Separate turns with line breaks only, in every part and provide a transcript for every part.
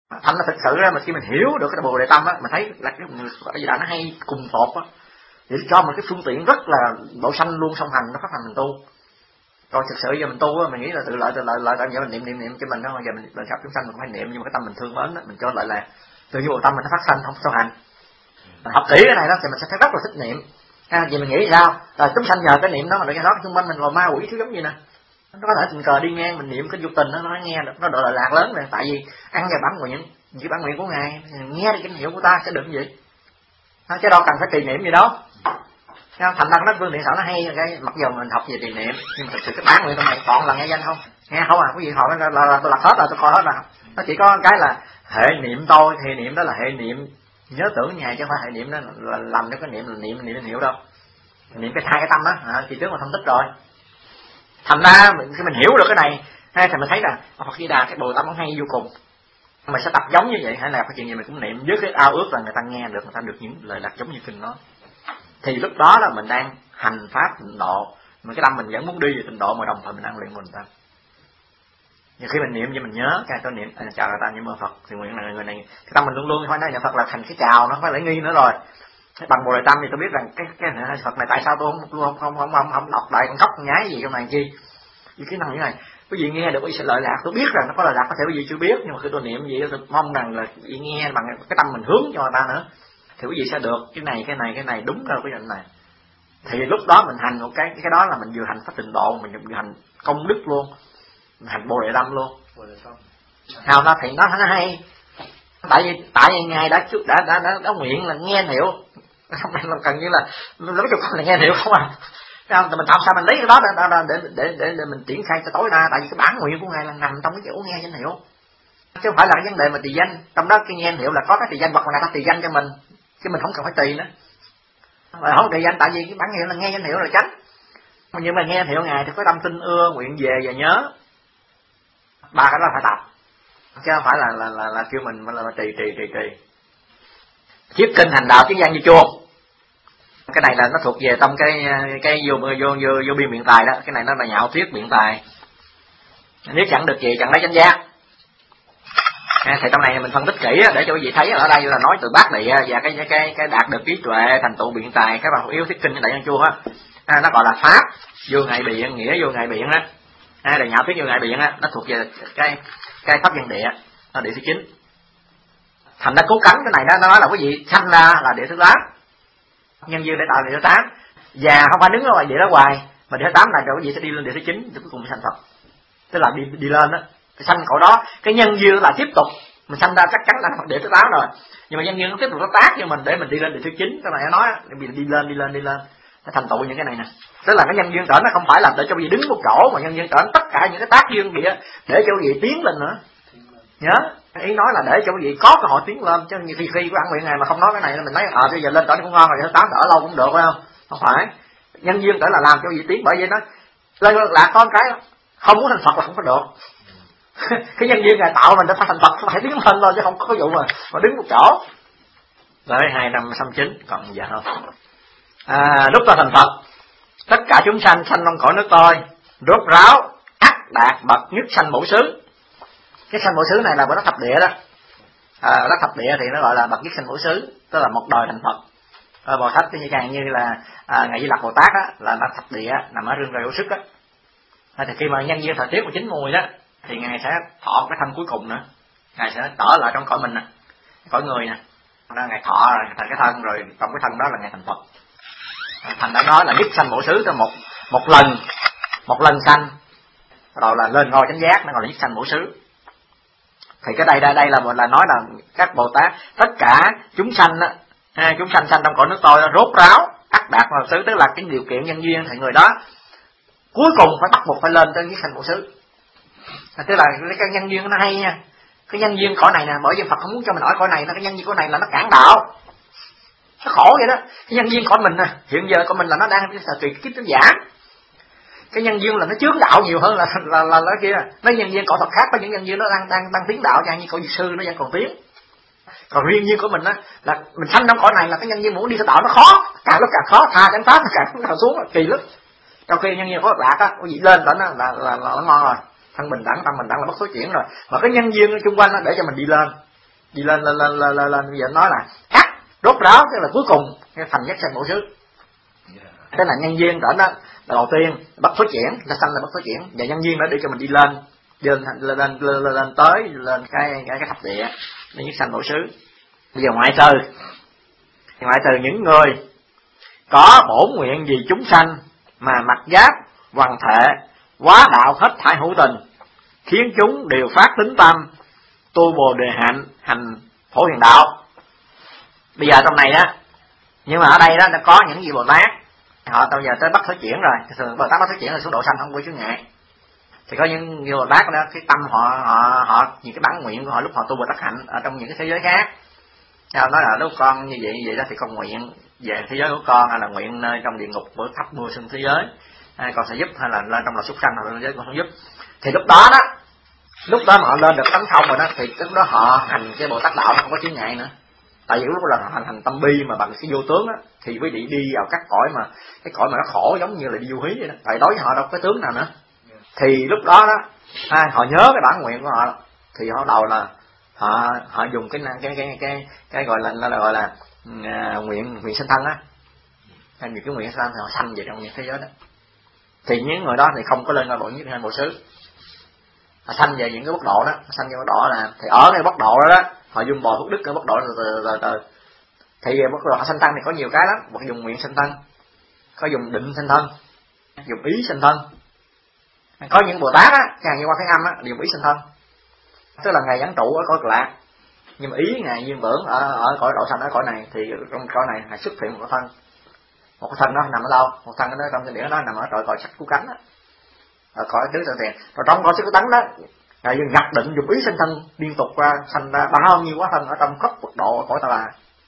Thành là thực sự ra mà khi mình hiểu được cái Bồ Đề Tâm á, mình thấy là cái gì đó nó hay cùng tột á, để cho mình cái phương tiện rất là độ sanh luôn song hành nó phát thành mình tu. Còn thực sự giờ mình tu á, mình nghĩ là tự lợi tại giờ mình niệm cho mình đó, giờ mình gặp chúng sanh mình cũng phải niệm, nhưng mà cái tâm mình thương mến đó, mình cho lợi là tự nhiên Bồ Tâm mình nó phát sanh không song hành. Mình học kỹ cái này đó thì mình sẽ thấy rất là thích niệm. Vậy mình nghĩ sao? Là chúng sanh nhờ cái niệm đó mà để cho nó xung quanh mình là ma quỷ thứ giống gì nè. Nó có thể tình cờ đi ngang mình niệm cái vô tình nó nghe được, nó độ lợi lạc lớn rồi, tại vì ăn vào bản nguyện, chỉ bản nguyện của ngài nghe được kinh hiệu của ta sẽ được gì, chứ đâu cần phải trì niệm gì đâu. Thành ra nó phương tiện xảo nó hay, cái mặc dù mình học về trì niệm nhưng mà thực sự cái bản nguyện trong này còn là nghe danh không, nghe không à, quý vị hỏi là tôi lật hết rồi, tôi coi hết rồi, nó chỉ có cái là hệ niệm tôi, hệ niệm đó là hệ niệm nhớ tưởng ngài chứ không phải hệ niệm đó là làm cho cái niệm là niệm hiệu đâu, niệm cái hai cái tâm đó, thì trước mà phân tích rồi. Thành ra khi mình hiểu được cái này thì mình thấy là Phật Di Đà cái Bồ Tát nó hay vô cùng. Mình sẽ tập giống như vậy, hay là cái chuyện gì mình cũng niệm với cái ao ước là người ta nghe được, người ta được những lời lạc giống như kinh nói. Thì lúc đó là mình đang hành pháp tịnh độ, mà cái tâm mình vẫn muốn đi về tịnh độ mà đồng thời mình đang luyện mình ta. Nhưng khi mình niệm cho mình nhớ cái tôi niệm chào người ta niệm Phật thì nguyện là người này cái tâm mình luôn luôn phải nói nhà Phật là thành cái chào, nó không phải lễ nghi nữa rồi. Bằng Bồ Đề Tâm thì tôi biết rằng cái Phật này tại sao tôi không đọc đại con khóc con nhái gì trong này chi. Vì cái năng như này quý vị nghe được quý vị sẽ lợi lạc, tôi biết rằng nó có lợi lạc, có thể quý vị chưa biết, nhưng mà khi tôi niệm gì tôi mong rằng là quý vị nghe bằng cái tâm mình hướng cho người ta nữa thì quý vị sẽ được cái này đúng rồi cái này. Thì lúc đó mình hành một cái đó là mình vừa hành pháp tịnh độ, mình vừa hành công đức luôn, mình hành Bồ Đề Tâm luôn. Nào nó thì nó hay, tại vì ngài đã nguyện là nghe hiểu, không phải là cần như là nói chung là nghe hiểu không à. Mình làm sao mình lấy cái đó để mình triển khai cho tối đa, tại vì cái bản nguyện của ngài là nằm trong cái chỗ nghe danh hiệu, chứ không phải là cái vấn đề mà trì danh. Trong đó cái nghe hiệu là có cái trì danh hoặc là người ta trì danh cho mình, chứ mình không cần phải trì nữa. Mà không trì danh tại vì cái bản hiệu là nghe danh hiệu là tránh. Nhưng mà nghe hiệu ngài thì có tâm tin ưa, nguyện về và nhớ, ba cái đó phải tập, chứ không phải là kêu mình là trì. Chiết kinh hành đạo tiếng văn như chuông. Cái này là nó thuộc về trong cái vô biên biện tài đó, cái này nó là nhạo thuyết biện tài. Nếu chẳng được gì chẳng lấy chánh giác. Thì trong này mình phân tích kỹ để cho quý vị thấy ở đây là nói từ bát địa và cái đạt được trí tuệ thành tựu biện tài, các bạn yếu thuyết kinh với đại văn chuông á, nó gọi là pháp vô ngại biện, nghĩa vô ngại biện á, là nhạo thuyết vô ngại biện á, nó thuộc về cái pháp văn địa, nó địa thứ 9. Thành ra cố cắn cái này nó nói là quý vị sanh ra là địa thứ 8, nhân duyên để tạo địa thứ 8, và không phải đứng ở ngoài địa đó hoài, mà địa thứ 8 là rồi quý vị sẽ đi lên địa thứ 9 để cuối cùng sanh Phật, tức là đi lên đó, sanh cõi đó. Cái nhân duyên là tiếp tục mình sanh ra chắc chắn là địa thứ 8 rồi, nhưng mà nhân duyên nó tiếp tục nó tác cho mình để mình đi lên địa thứ 9. Cái này nó nói đi lên nó thành tựu những cái này nè, tức là cái nhân duyên trở nó không phải là để cho quý vị đứng một chỗ, mà nhân duyên trở tất cả những cái tác duyên địa để cho quý vị tiến lên nữa. Nhớ ý nói là để cho quý vị có cơ hội tiến lên, chứ khi cái bản nguyện này mà không nói cái này mình nói bây giờ lên trở cũng ngon rồi, thứ 8 đỡ lâu cũng được phải không phải. Nhân duyên trở là làm cho quý vị tiến, bởi vậy nó lên lạc có cái không muốn thành Phật là không có được. Cái nhân duyên này tạo mình để thành Phật phải tiến lên thôi, chứ không có cái vụ mà đứng một chỗ. Rồi 259 còn giờ không. Lúc ta thành Phật, tất cả chúng sanh trong cõi nước tôi, rốt ráo ắt đạt bậc nhất sanh bổ xứ. Cái sanh bổ xứ này là của đất thập địa đó. Đất thập địa thì nó gọi là bậc nhất sanh bổ xứ, tức là một đời thành Phật. Bồ Tát như càng như là ngài Di Lặc Bồ Tát á, là đất thập địa nằm ở rương rời hữu sức á. Thì khi mà nhân duyên thời tiết của chín mùi đó, thì ngài sẽ thọ cái thân cuối cùng nữa, ngài sẽ trở lại trong cõi mình nè, cõi người nè, ngài thọ thành cái thân rồi, trong cái thân đó là ngài thành Phật. Thành đã nói là nhất sanh bổ xứ, cho một lần sanh rồi là lên ngôi chánh giác, nó gọi là nhất sanh bổ xứ. Thì cái đây là nói là các Bồ Tát tất cả chúng sanh đó, chúng sanh trong cõi nước tôi rốt ráo ắt đạt bổ xứ, tức là cái điều kiện nhân duyên thì người đó cuối cùng phải bắt buộc phải lên tới nhất sanh bổ xứ. Tức là cái nhân duyên nó hay nha. Cái nhân duyên cõi này nè, bởi vì Phật không muốn cho mình ở cõi này, nó cái nhân duyên cõi này là nó cản đạo, nó khổ vậy đó. Cái nhân duyên cõi mình nè, hiện giờ cõi mình là nó đang tùy kiếp nó giảm. Cái nhân duyên là nó chướng đạo nhiều hơn là cái kia. Mấy nhân duyên cõi Phật khác, có những nhân duyên nó đang tiến đạo, như cõi Diệt Sư nó vẫn còn tiến. Còn riêng duyên của mình á là mình sanh trong cõi này là cái nhân duyên muốn đi theo đạo nó khó, càng lúc càng khó, tha chánh pháp càng xuống kỳ lắm. Trong khi nhân duyên có lạc á, có gì lên đó là nó ngon rồi, thân bình đẳng, tâm bình đẳng là bất thối chuyển rồi. Mà cái nhân duyên ở xung quanh nó để cho mình đi lên, đi lên bây giờ nói là cắt rốt ráo, tức là cuối cùng cái thành nhất sanh bổ xứ. Thế là nhân duyên trở đó là đầu tiên bắt phát triển, là sanh là bắt phát triển, và nhân duyên đó để cho mình đi lên tới lên cái thập địa để nhất sanh bổ xứ. Bây giờ ngoại trừ những người có bổn nguyện vì chúng sanh mà mặc giáp hoàn thể quá đạo hết thảy hữu tình, khiến chúng đều phát tính tâm tu bồ đề hạnh hành phổ hiền đạo. Bây giờ trong này đó, nhưng mà ở đây đó đã có những vị Bồ Tát họ bây giờ tới bắt phát triển rồi. Thường Bồ Tát bắt phát triển là xuống độ sanh không có chướng ngại. Thì có những vị Bồ Tát đó cái tâm họ những cái bản nguyện của họ lúc họ tu Bồ Tát hạnh ở trong những cái thế giới khác. Nói là lúc con như vậy đó thì con nguyện về thế giới của con, hay là nguyện nơi trong địa ngục của thấp mưa sinh thế giới, con sẽ giúp, hay là lên trong lò súc sanh hoặc là thế giới con không giúp. Thì lúc đó mà họ lên được tánh không rồi đó, thì lúc đó họ hành cái Bồ Tát đạo không có chướng ngại nữa. Tại vì lúc đó là họ hành tâm bi mà bằng cái vô tướng á, thì quý vị đi vào các cõi mà cái cõi mà nó khổ giống như là đi du hí vậy đó. Tại đối với họ đâu có cái tướng nào nữa. Thì lúc đó họ nhớ cái bản nguyện của họ, thì họ đầu là họ dùng cái gọi là nguyện sinh thân á, hay những cái nguyện sinh thân thì họ sanh về trong những thế giới đó. Thì những người đó thì không có lên ra bộ nhất hay bộ xứ, họ sanh về những cái bất độ đó, sanh về bất độ là thì ở cái bất độ đó họ dùng bò phước đức ở bất độ từ thì bất độ họ sanh thân thì có nhiều cái lắm, hoặc dùng nguyện sinh thân, có dùng định sinh thân, dùng ý sinh thân. Có những Bồ Tát á, như qua Thái Âm á, dùng ý sinh thân, tức là ngài giảng trụ ở cõi Cực Lạc, nhưng mà ý ngài duyên tưởng ở cõi độ sanh ở cõi này, thì trong cõi này ngài xuất hiện một cái thân đó nằm ở đâu? Một thân đó trong kinh điển đó nằm ở cõi sắc cứu cánh á, ở cõi tứ tự tiền. Rồi trong cõi sắc cứu cánh đó, ngài nhập định dùng ý sinh thân liên tục ra sanh ra bao nhiêu quá thân ở trong khắp Phật độ ở cõi Ta Bà.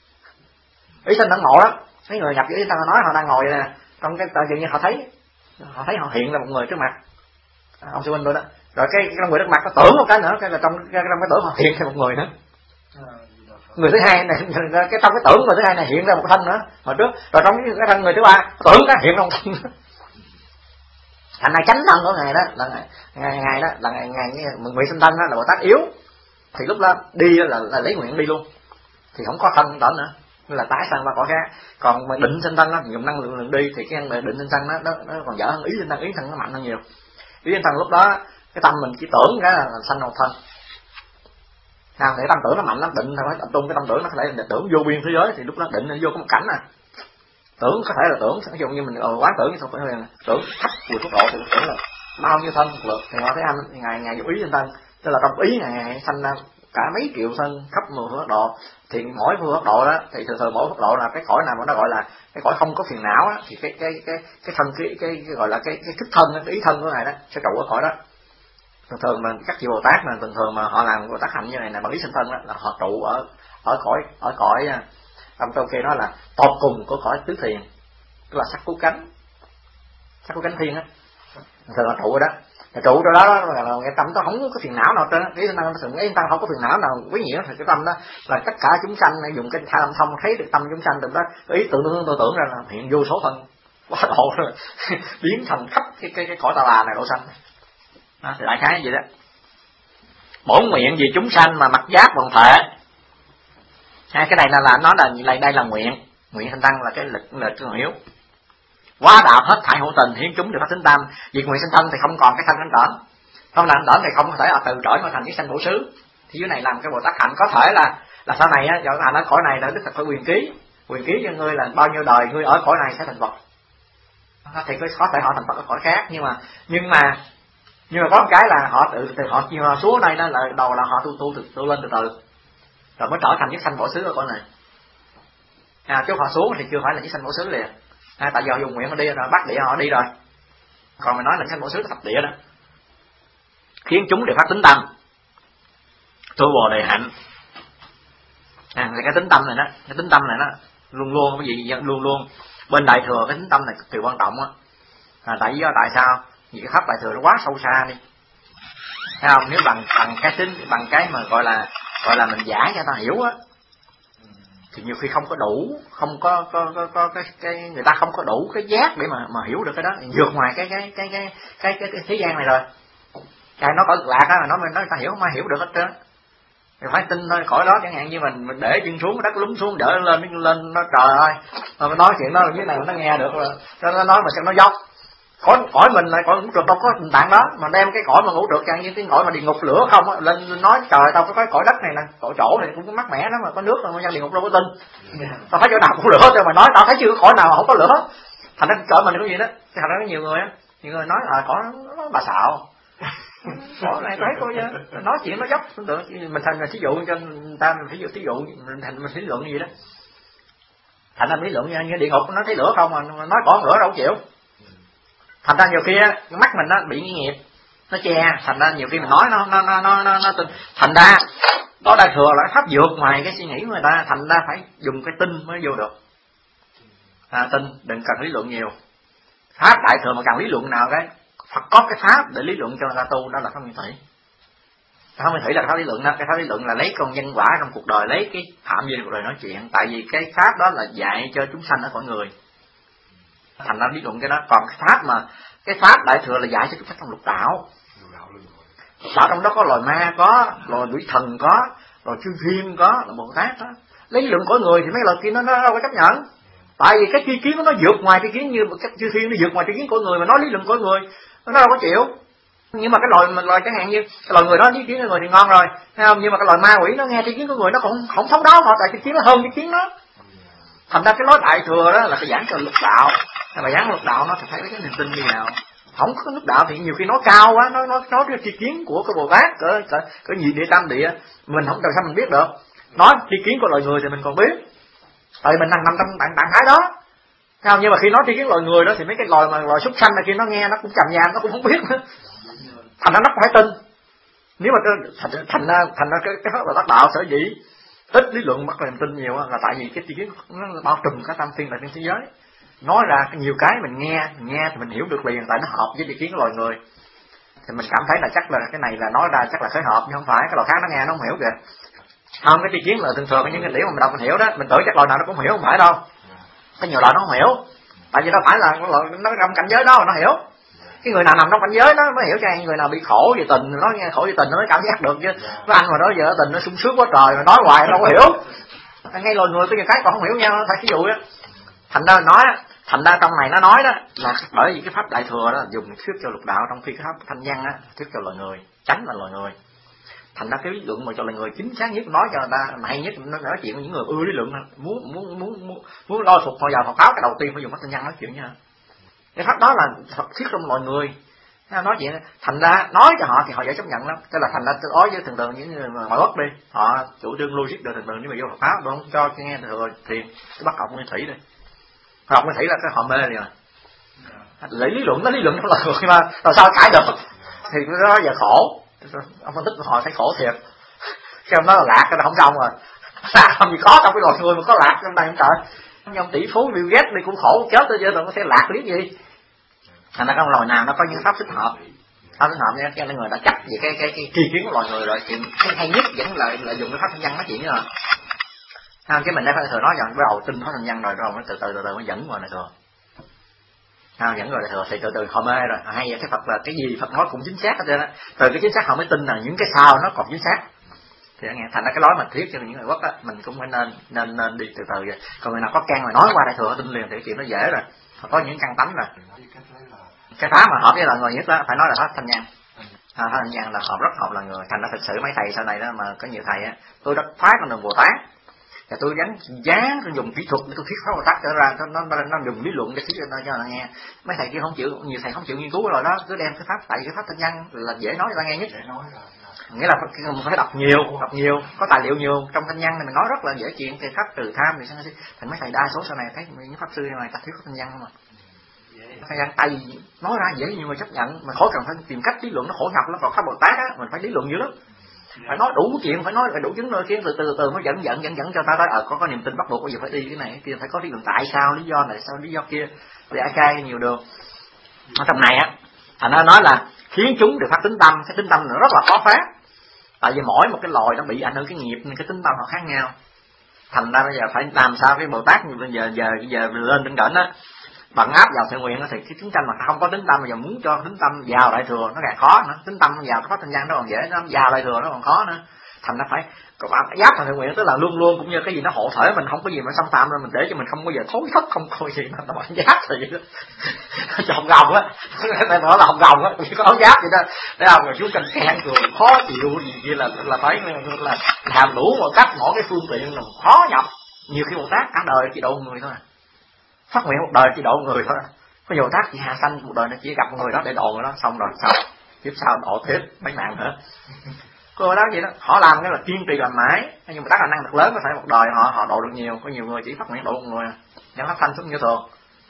Ý sinh thân ngộ đó, mấy người nhập ý sinh thân nói họ đang ngồi vậy nè, trong cái tự nhiên họ thấy họ hiện ra một người trước mặt. Ông sư huynh tôi đó, rồi cái người trước mặt nó tưởng một cái nữa, cái là trong cái tưởng họ hiện ra một người nữa. Người thứ hai này, cái trong cái tưởng người thứ hai này hiện ra một thân nữa hồi trước, rồi trong cái thân người thứ ba tưởng cái hiện ra một thân nữa. Thành này chánh thân của ngài đó là ngài đó là ngài nguyện sinh thân đó là Bồ Tát yếu, thì lúc đó đi là lấy nguyện đi luôn, thì không có thân tưởng nữa, như là tái sanh qua cõi khác. Còn mà định sinh thân đó dùng năng lượng đi, thì cái định sinh thân nó còn dở hơn ý sinh thân. Ý thân nó mạnh hơn nhiều. Ý sinh thân lúc đó cái tâm mình chỉ tưởng cái là sanh một thân. Nào thì tâm tưởng nó mạnh lắm, định thôi, tập trung cái tâm tưởng nó có thể là tưởng vô biên thế giới, thì lúc đó định nó vô có một cảnh tưởng có thể là tưởng, ví dụ như mình quán tưởng như thôi, tưởng thấp vừa tốc độ thì tưởng là bao nhiêu thân một lượt. Thì họ thấy anh ngài dùng ý sinh thân, tức là trong ý ngài sanh ra cả mấy triệu thân khắp 10 phương độ. Thì mỗi phương pháp độ đó thì thường mỗi pháp độ là cái cõi nào mà nó gọi là cái cõi không có phiền não á, thì cái thân cái gọi là cái thức thân, cái ý thân của ngài đó sẽ trụ ở cõi đó. Thường mà các vị Bồ Tát mà thường mà họ làm Bồ Tát hạnh như này là bằng ý sinh thân đó, là họ trụ ở cõi trong kia đó là tột cùng của cõi tứ thiền, tức là sắc cứu cánh thiên á, thường là trụ ở đó. Trụ ở đó là cái tâm nó không có phiền não nào trên, cái tâm không có phiền não nào quý nhiễu, thì cái tâm đó là tất cả chúng sanh dùng cái tham thông thấy được tâm chúng sanh, từ đó ý tưởng ra là hiện vô số thân quá độ rồi biến thành khắp cái cõi Ta Bà này độ sanh đó, thì đại khái vậy đó. Bổn nguyện vì chúng sanh mà mặc giáp quần thể, cái này là nó là đây là nguyện sinh tăng là cái lịch tương yếu. Quá đạo hết thảy hữu tình, hiến chúng được phát tính tâm. Việc nguyện sinh thân thì không còn cái thân thanh tởn, không làm tởn thì không có thể từ trỗi mà thành cái sanh bổ xứ. Thì dưới này làm cái Bồ Tát hạnh có thể là sau này á, cho thành ở cõi này là Đức Phật phải quyền ký cho ngươi là bao nhiêu đời ngươi ở cõi này sẽ thành Phật. Thì có thể họ thành Phật ở cõi khác, nhưng mà có một cái là họ họ xuống đây đó là đầu là họ tu lên từ từ rồi mới trở thành nhất sanh bổ xứ ở cõi này. Chứ họ xuống thì chưa phải là nhất sanh bổ xứ liền. Tại do dùng nguyện mà đi rồi bắt địa họ đi rồi. Còn mình nói là sanh bổ xứ thập địa đó, khiến chúng đều phát tính tâm tu bồ đề hạnh. Thì cái tính tâm này đó luôn luôn cái gì luôn bên đại thừa, cái tính tâm này cực kỳ quan trọng á. Tại sao? Vì cái pháp đại thừa nó quá sâu xa đi, thấy không? Nếu bằng cái mà gọi là mình giải cho ta hiểu á, thì nhiều khi không có đủ, không có cái người ta không có đủ cái giác để mà hiểu được cái đó, vượt ngoài cái thế gian này rồi. Cái nó có Cực Lạc á, mà nói ta hiểu không ai hiểu được hết trơn. phải tin thôi. Khỏi đó chẳng hạn như mình để chân xuống đất lún xuống đỡ lên nó trời ơi, mà nói chuyện đó dưới này nó nghe được rồi, nó nói mà sao nó dốc. Cõi mình lại cõi ngũ trượt đâu có tình trạng đó, mà đem cái cõi mà ngũ trượt chẳng như cái cõi mà địa ngục lửa không á, lên nói trời tao có cái cõi đất này nè, cõi chỗ này cũng có mát mẻ lắm mà có nước mà dân địa ngục đâu có tin. Tao thấy chỗ nào cũng lửa cho mà nói tao thấy chưa có cõi nào mà không có lửa. Thành ra cõi mình có gì đó, thành ra có nhiều người nói cõi nó bà xạo. Cõi này thấy coi chứ, nói chuyện nó dốc mình thành là thí dụ cho người ta, mình thí dụ mình thí luận gì đó. Thành ra lý luận như địa ngục nó thấy lửa không mà nói cõi lửa đâu chịu. Thành ra nhiều khi mắt mình nó bị nghi nghiệp, nó che, thành ra nhiều khi mình nói nó thành ra đó đại thừa là pháp vượt ngoài cái suy nghĩ của người ta, thành ra phải dùng cái tin mới vô được. Tin, đừng cần lý luận nhiều. Pháp đại thừa mà cần lý luận nào cái Phật có cái pháp để lý luận cho người ta tu, đó là pháp nguyên thủy. Pháp nguyên thủy là pháp lý luận đó, cái pháp lý luận là lấy con nhân quả trong cuộc đời, lấy cái phạm vi cuộc đời nói chuyện, tại vì cái pháp đó là dạy cho chúng sanh ở cõi người. Thành ra lý luận cái đó, còn cái pháp đại thừa là dạy cho chúng sanh trong lục đạo. Lục đạo trong đó có loài ma, có loài quỷ thần, có loài chư thiên, có là Bồ Tát đó. Lấy lý luận cõi người thì mấy lời kia nó đâu có chấp nhận. Tại vì cái tri kiến của nó vượt ngoài tri kiến, như các chư thiên nó vượt ngoài tri kiến của người, mà nói lý luận của người nó đâu có chịu. Nhưng mà cái loài chẳng hạn như cái loài người đó tri kiến của người thì ngon rồi, thấy không? Nhưng mà cái loài ma quỷ nó nghe tri kiến của người nó cũng không thấu đáo họ, tại tri kiến nó hơn tri kiến nó. Thành ra cái nói đại thừa đó là cái giảng cho lục đạo, mà giảng lục đạo nó thì thấy cái niềm tin như nào. Không có lục đạo thì nhiều khi nói cao quá, nói cái tri kiến của cái Bồ Tát cỡ nhị địa tam địa, mình không làm sao mình biết được. Nói tri kiến của loài người thì mình còn biết, tại mình nằm trong trạng thái đó. Không, nhưng mà khi nói tri kiến loài người đó thì mấy cái loài súc sanh này kia nó nghe nó cũng chằm nhàm, nó cũng không biết nữa. Thành ra nó phải tin. Nếu mà thành ra cái pháp là tác đạo sở dĩ ít lý luận bắt làm tin nhiều là tại vì cái tri kiến nó bao trùm cả tam thiên đại thiên thế giới. Nói ra nhiều cái mình nghe thì mình hiểu được liền, tại nó hợp với tri kiến của loài người. Thì mình cảm thấy là chắc là cái này là nói ra chắc là khởi hợp, nhưng không phải, cái loài khác nó nghe nó không hiểu kìa. Không, cái tri kiến là thường những cái điểm mà mình đọc mình hiểu đó, mình tưởng chắc loài nào nó cũng hiểu, không phải đâu. Có nhiều loài nó không hiểu, tại vì nó phải là nó trong cảnh giới đó mà nó hiểu. Cái người nào nằm trong cảnh giới đó mới hiểu, cho người nào bị khổ về tình, nó nghe khổ về tình nó mới cảm giác được chứ. Cái anh mà đó giờ tình nó sung sướng quá trời mà nói hoài nó đâu có hiểu. Ngay loài người có nhiều cái còn không hiểu nhau, phải ví dụ đó. Thành ra trong này nó nói đó là bởi vì cái pháp đại thừa đó dùng thuyết cho lục đạo, trong khi cái pháp thanh văn á thuyết cho loài người, tránh là loài người. Thành ra cái lý luận mà cho loài người chính xác nhất, nói cho người ta hay nhất, nó nói chuyện với những người ưa lý luận, muốn lo phục họ vào Phật pháp, cái đầu tiên phải dùng pháp thanh văn nói chuyện nha. Cái pháp đó là Phật thuyết trong loài người. Nói chuyện thành ra nói cho họ thì họ dễ chấp nhận lắm. Cái là thành ra tôi nói với thường những người ngoại quốc đi, họ chủ trương logic được thường những người vô Phật pháp, tôi không cho nghe thừa thiền, tôi bắt học nguyên thủy đi. Học nguyên thủy là cái họ mê liền à. Lấy lý luận trong loài người mà làm sao cãi được, thì cái đó giờ khổ. Ông phân tích của họ thấy khổ thiệt, xem nó là lạc cái nó không xong rồi. Làm gì có trong cái loài người mà có lạc trong đây không trời. Ông tỷ phú Bill Gates đi cũng khổ chết tới giờ, nó sẽ lạc biết gì. Thành ra trong loài nào nó có những pháp thích hợp nha, cho nên người đã chấp về cái tri kiến của loài người rồi. Chuyện hay nhất vẫn là dùng cái pháp thanh văn nói chuyện nữa. Cái mình đã phải thừa nói rằng bắt đầu tin pháp thanh văn rồi nó từ từ mới dẫn vào này thừa. Dẫn rồi thừa thì từ từ họ mê rồi. Hay cái Phật là cái gì Phật nói cũng chính xác hết trơn á. Từ cái chính xác họ mới tin là những cái sau nó còn chính xác. Thì nghe thành ra cái nói mà thuyết cho những người quốc á, mình cũng phải nên đi từ từ vậy. Còn người nào có căn mà nói qua đại thừa tin liền thì chuyện nó dễ rồi. Họ có những căn tánh rồi. Cái pháp mà hợp với loài người nhất đó phải nói là pháp thanh văn. Pháp thanh văn là hợp rất hợp loài người. Thành ra thực sự mấy thầy sau này đó mà có nhiều thầy á, tôi đã phá con đường Bồ Tát. Và tôi tôi dùng kỹ thuật để tôi thuyết pháp Bồ Tát trở ra, nó dùng lý luận để thuyết cho nó nghe. Mấy thầy kia không chịu, nhiều thầy không chịu nghiên cứu rồi đó, cứ đem cái pháp, tại vì cái pháp thanh văn là dễ nói cho ta nghe nhất. Nghĩa là mình phải đọc nhiều, có tài liệu nhiều. Trong thanh văn này mình nói rất là dễ chuyện, thì pháp trừ tham thì sao thành mấy thầy đa số sau này thấy những pháp sư này ta thuyết pháp thanh văn không à. Thanh văn tại vì nói ra dễ nhiều người chấp nhận, mà khỏi cần phải tìm cách lý luận, nó khổ nhọc lắm. Còn pháp Bồ Tát á mình phải lý luận dữ lắm. Phải nói đủ chuyện, phải đủ chứng nơi kia, từ từ mới dẫn cho ta nói có niềm tin bắt buộc bây giờ phải đi cái này cái kia, phải có lý luận tại sao, lý do này sao, lý do kia, để ai nhiều đường. Ở trong này á, thành ra nói là khiến chúng được phát tính tâm, cái tính tâm nó rất là khó phá. Tại vì mỗi một cái loài nó bị ảnh hưởng cái nghiệp, cái tính tâm họ khác nhau. Thành ra bây giờ phải làm sao cái Bồ Tát giờ lên trên đỉnh á, bằng áp vào thiện nguyện thì cái tính tâm mà không có tính tâm, bây giờ muốn cho tính tâm vào đại thừa nó càng khó nữa. Tính tâm vào cái pháp thanh văn nó còn dễ, nó vào đại thừa nó còn khó nữa. thành nó phải giáp thành thiện nguyện, tức là luôn luôn cũng như cái gì nó hộ thể mình, không có gì mà xâm phạm nên mình để cho mình không bao giờ thối thất, không có gì nó bằng giáp thì vậy đó. Cho hồng gồng á, này nói là hồng gồng á, chỉ có áo giáp vậy đó. Để không rồi xuống canh kẹn rồi khó chịu gì kia là phải là làm đủ mọi cách, mỗi cái phương tiện là khó nhập. Nhiều khi Bồ Tát cả đời chỉ độ người thôi, phát nguyện một đời chỉ độ người thôi. Có Bồ Tát chỉ hạ sanh một đời nó chỉ gặp người đó để độ người đó, xong rồi sao tiếp sau độ tiếp mấy mạng nữa. Cô đó vậy đó, họ làm cái là kiên trì làm mãi, nhưng mà tất là năng lực lớn có thể một đời họ độ được nhiều. Có nhiều người chỉ phát nguyện độ một người, chẳng phát sanh xuống như thường.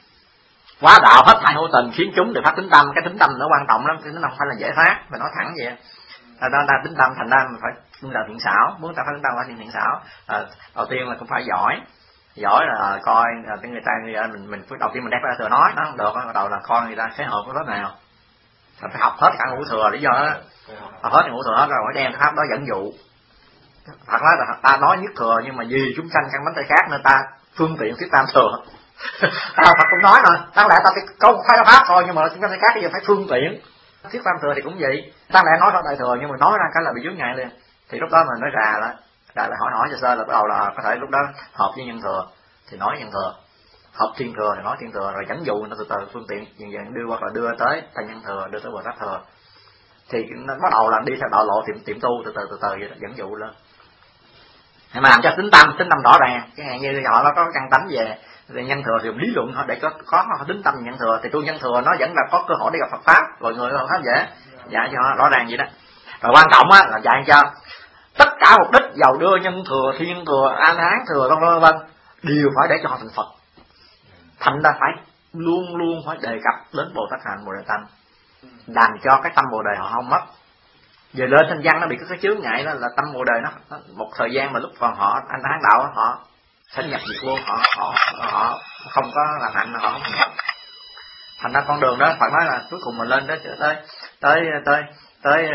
Quá đạo hết thảy hữu tình khiến chúng được phát tính tâm. Cái tính tâm nó quan trọng lắm, cái tính tâm phải là dễ phát, mình nói thẳng vậy. Ta tính tâm thành ra mình phải luôn là thiện xảo, muốn ta phát tính tâm phải thiện xảo. Đầu tiên là cũng phải giỏi là coi người ta mình đầu tiên mình đem ra thừa nói nó không được, bắt đầu là coi người ta cái hợp của thế nào. Mình phải học hết cả ngũ thừa, lý do đó học hết ngũ thừa hết rồi mới đem pháp đó dẫn dụ. Thật nói là ta nói nhất thừa, nhưng mà vì chúng sanh căn bánh tay khác nên ta phương tiện thuyết tam thừa. Phật cũng nói mà, đáng lẽ ta phải có một cái pháp thôi, nhưng mà chúng sanh khác bây giờ phải phương tiện thuyết tam thừa thì cũng vậy. Đáng lẽ nói ra đại thừa nhưng mà nói ra cái là bị vướng ngại liền. Thì lúc đó mình nói ra là hỏi cho sơ là bắt đầu là có thể lúc đó hợp với nhân thừa thì nói nhân thừa, hợp thiên thừa thì nói thiên thừa, rồi dẫn dụ nó từ từ phương tiện dần dần đưa, hoặc là đưa tới thành nhân thừa, đưa tới Bồ Tát thừa. Thì nó bắt đầu là đi theo đạo lộ tiệm tu từ từ vậy đó, dẫn dụ lên. Mà làm cho tính tâm rõ ràng, cái hạn như họ nó có căn tánh về nhân thừa thì dùng lý luận họ để có tính tâm nhân thừa, thì tu nhân thừa nó vẫn là có cơ hội để gặp Phật pháp, rồi người Phật pháp dễ dạy cho họ rõ ràng vậy đó. Rồi quan trọng á là dạy cho tất cả mục đích giàu đưa nhân thừa, thiên thừa, an hán thừa vân vân đều phải để cho họ thành Phật. Thành ra phải luôn luôn phải đề cập đến Bồ Tát hạnh, Bồ Đề tâm, làm cho cái tâm Bồ Đề họ không mất. Về lên thanh văn nó bị cái chướng ngại đó là tâm Bồ Đề nó một thời gian mà lúc còn họ anh hán đạo họ sẽ nhập diệt luôn, họ không có làm hạnh, họ không nhập. Thành ra con đường đó phải nói là cuối cùng mình lên đó tới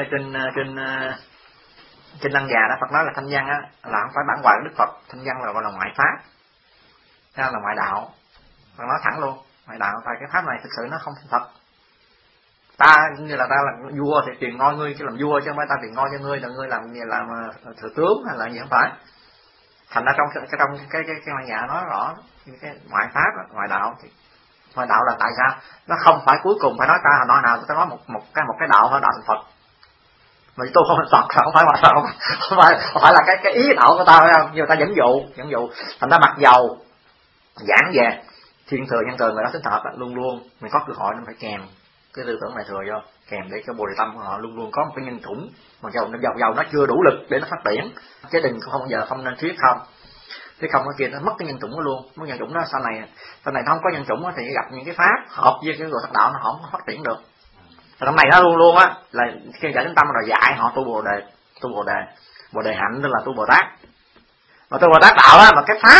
kinh Lăng Già đó, Phật nói là thanh văn á là không phải bản hoại của Đức Phật, thanh văn là gọi là ngoại pháp, là ngoại đạo. Phật nói thẳng luôn, ngoại đạo, tại cái pháp này thực sự nó không thành Phật. Ta như là ta là vua thì truyền ngôi ngươi chứ làm vua, chứ không phải ta truyền ngôi cho ngươi là ngươi làm thừa tướng hay là gì, không phải. Thành ra trong cái ngoại nhà nói rõ cái ngoại pháp đó, ngoại đạo thì ngoại đạo là tại sao nó không phải cuối cùng phải nói ta nói nào ta nói một cái đạo thôi, đạo thành Phật. Mà tôi không thành Phật, không phải ngoại đạo, không phải là cái ý đạo của ta, phải không? Nhưng mà ta dẫn dụ. Thành ra mặc dầu giảng về thiên thừa nhân thừa người đó tính thật luôn luôn mình có cơ hội nó phải kèm cái tư tưởng này thừa vô, kèm để cho Bồ Đề tâm của họ luôn luôn có một cái nhân chủng, mà dầu nó chưa đủ lực để nó phát triển, chứ đừng không bao giờ không nên thuyết không cái kia nó mất cái nhân chủng đó luôn. Mất nhân chủng đó sau này nó không có nhân chủng đó, thì gặp những cái pháp hợp với cái Bồ Tát đạo nó không có phát triển được. Và trong này nó luôn luôn á là khi giải đến tâm rồi dạy họ tu Bồ Đề hạnh, tức là tu Bồ Tát. Mà tu Bồ Tát đạo á, mà cái pháp